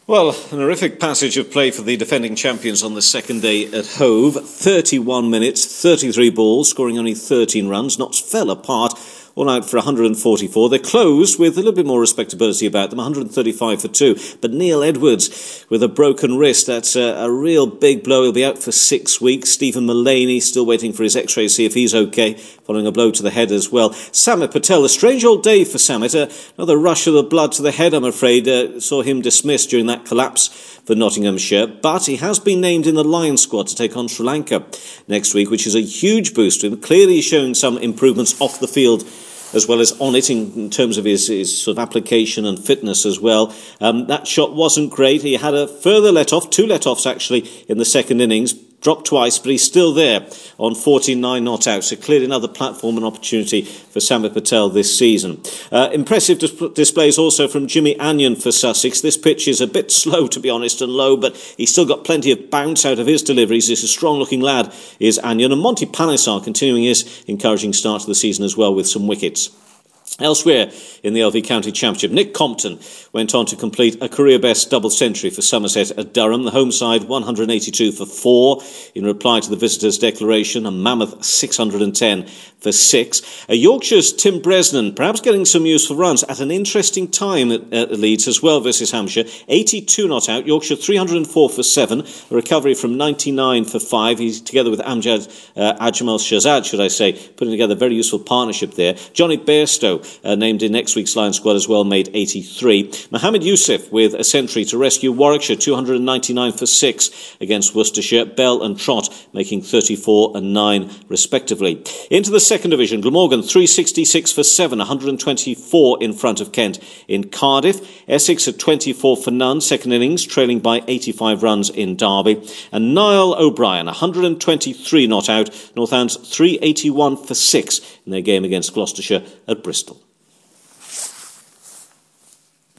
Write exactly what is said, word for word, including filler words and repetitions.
Well, an horrific passage of play for the defending champions on the second day at Hove. thirty-one minutes, thirty-three balls, scoring only thirteen runs. Notts fell apart, all out for one hundred forty-four. They closed with a little bit more respectability about them, one hundred thirty-five for two. But Neil Edwards with a broken wrist, that's a, a real big blow. He'll be out for six weeks. Stephen Mullaney still waiting for his x-ray to see if he's okay, following a blow to the head as well. Samit Patel, a strange old day for Samit. Uh, another rush of the blood to the head, I'm afraid. Uh, saw him dismissed during that collapse for Nottinghamshire. But he has been named in the Lions squad to take on Sri Lanka next week, which is a huge boost to him. Clearly he's showing some improvements off the field as well as on it in, in terms of his, his sort of application and fitness as well. Um, that shot wasn't great. He had a further let-off, two let-offs actually in the second innings. Dropped twice, but he's still there on forty-nine not out. So clearly another platform and opportunity for Samit Patel this season. Uh, impressive dis- displays also from Jimmy Anion for Sussex. This pitch is a bit slow, to be honest, and low, but he's still got plenty of bounce out of his deliveries. He's a strong-looking lad, is Anion. And Monty Panesar continuing his encouraging start to the season as well with some wickets. Elsewhere in the L V County Championship, Nick Compton went on to complete a career-best double century for Somerset at Durham. The home side one hundred eighty-two for four in reply to the visitors' declaration, a mammoth six hundred ten for six. Uh, Yorkshire's Tim Bresnan perhaps getting some useful runs at an interesting time at, at Leeds as well versus Hampshire. eighty-two not out, Yorkshire three hundred four for seven, a recovery from ninety-nine for five. He's together with Amjad uh, Ajmal Shahzad, should I say, putting together a very useful partnership there. Johnny Bairstow, Uh, named in next week's Lions squad as well, made eighty-three. Mohammed Youssef with a century to rescue Warwickshire, two hundred ninety-nine for six against Worcestershire. Bell and Trott making thirty-four and nine respectively. Into the second division, Glamorgan three hundred sixty-six for seven, one hundred twenty-four in front of Kent in Cardiff. Essex at twenty-four for none, second innings, trailing by eighty-five runs in Derby. And Niall O'Brien, one hundred twenty-three not out, Northants three hundred eighty-one for six in their game against Gloucestershire at Bristol.